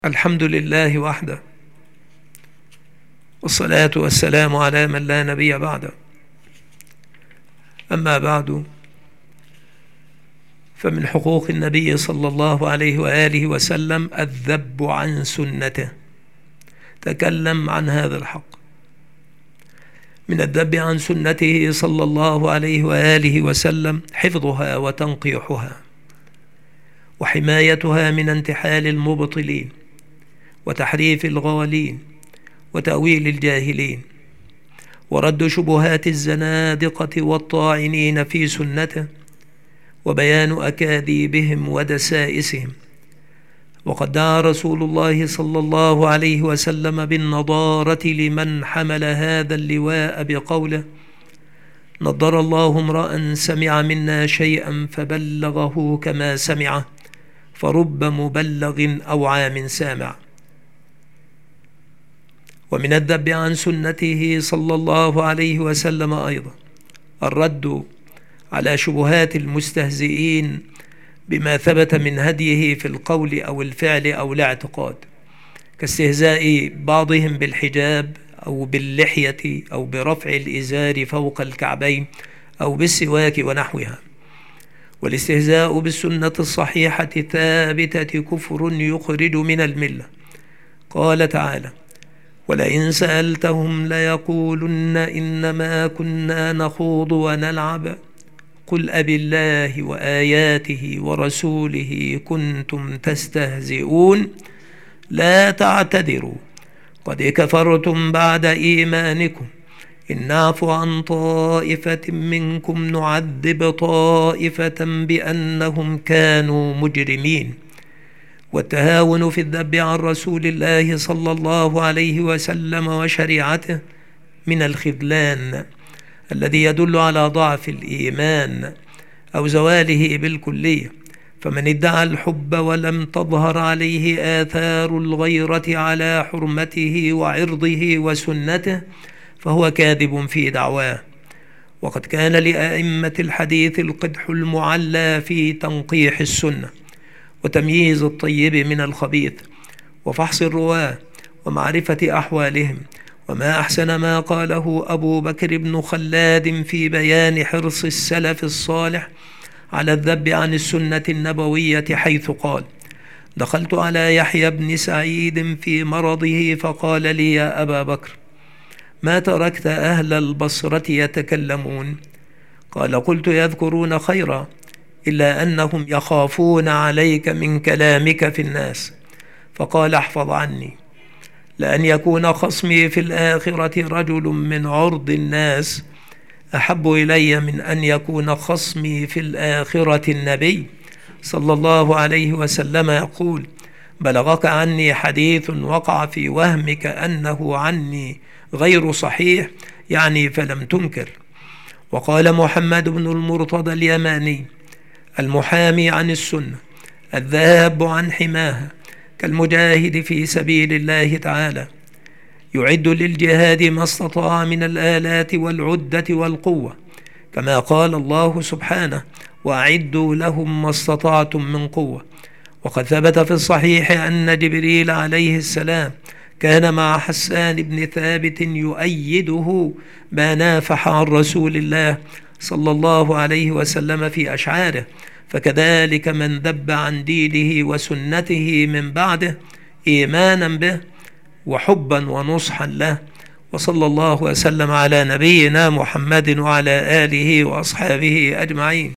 الحمد لله وحده، والصلاة والسلام على من لا نبي بعده. أما بعد، فمن حقوق النبي صلى الله عليه وآله وسلم الذب عن سنته. تكلم عن هذا الحق. من الذب عن سنته صلى الله عليه وآله وسلم حفظها وتنقيحها، وحمايتها من انتحال المبطلين وتحريف الغالين وتأويل الجاهلين، ورد شبهات الزنادقة والطاعنين في سنته، وبيان أكاذيبهم ودسائسهم. وقد دعا رسول الله صلى الله عليه وسلم بالنضارة لمن حمل هذا اللواء بقوله: نضر الله امرأ سمع منا شيئا فبلغه كما سمعه، فرب مبلغ أوعى من سامع. ومن الذب عن سنته صلى الله عليه وسلم أيضا الرد على شبهات المستهزئين بما ثبت من هديه في القول أو الفعل أو الاعتقاد، كاستهزاء بعضهم بالحجاب أو باللحية أو برفع الإزار فوق الكعبين أو بالسواك ونحوها. والاستهزاء بالسنة الصحيحة ثابتة كفر يخرج من الملة. قال تعالى: ولئن سألتهم ليقولن إنما كنا نخوض ونلعب قل أبالله وآياته ورسوله كنتم تستهزئون لا تعتذروا قد كفرتم بعد إيمانكم إن نعفو عن طائفة منكم نعذب طائفة بأنهم كانوا مجرمين. والتهاون في الذب عن رسول الله صلى الله عليه وسلم وشريعته من الخذلان الذي يدل على ضعف الإيمان أو زواله بالكلية. فمن ادعى الحب ولم تظهر عليه آثار الغيرة على حرمته وعرضه وسنته فهو كاذب في دعواه. وقد كان لأئمة الحديث القدح المعلى في تنقيح السنة وتمييز الطيب من الخبيث وفحص الرواة ومعرفة أحوالهم. وما أحسن ما قاله أبو بكر بن خلاد في بيان حرص السلف الصالح على الذب عن السنة النبوية، حيث قال: دخلت على يحيى بن سعيد في مرضه فقال لي: يا أبا بكر، ما تركت أهل البصرة يتكلمون؟ قال: قلت: يذكرون خيرا إلا أنهم يخافون عليك من كلامك في الناس. فقال: احفظ عني، لأن يكون خصمي في الآخرة رجل من عرض الناس أحب إلي من أن يكون خصمي في الآخرة النبي صلى الله عليه وسلم يقول: بلغك عني حديث وقع في وهمك أنه عني غير صحيح، يعني فلم تنكر. وقال محمد بن المرتضى اليماني: المحامي عن السنة الذاب عن حماها كالمجاهد في سبيل الله تعالى، يعد للجهاد ما استطاع من الآلات والعدة والقوة، كما قال الله سبحانه: وأعدوا لهم ما استطعتم من قوة. وقد ثبت في الصحيح أن جبريل عليه السلام كان مع حسان بن ثابت يؤيده ما نافح عن رسول الله صلى الله عليه وسلم في أشعاره. فكذلك من ذب عن دينه وسنته من بعده إيمانا به وحبا ونصحا له. وصلى الله وسلم على نبينا محمد وعلى آله وأصحابه أجمعين.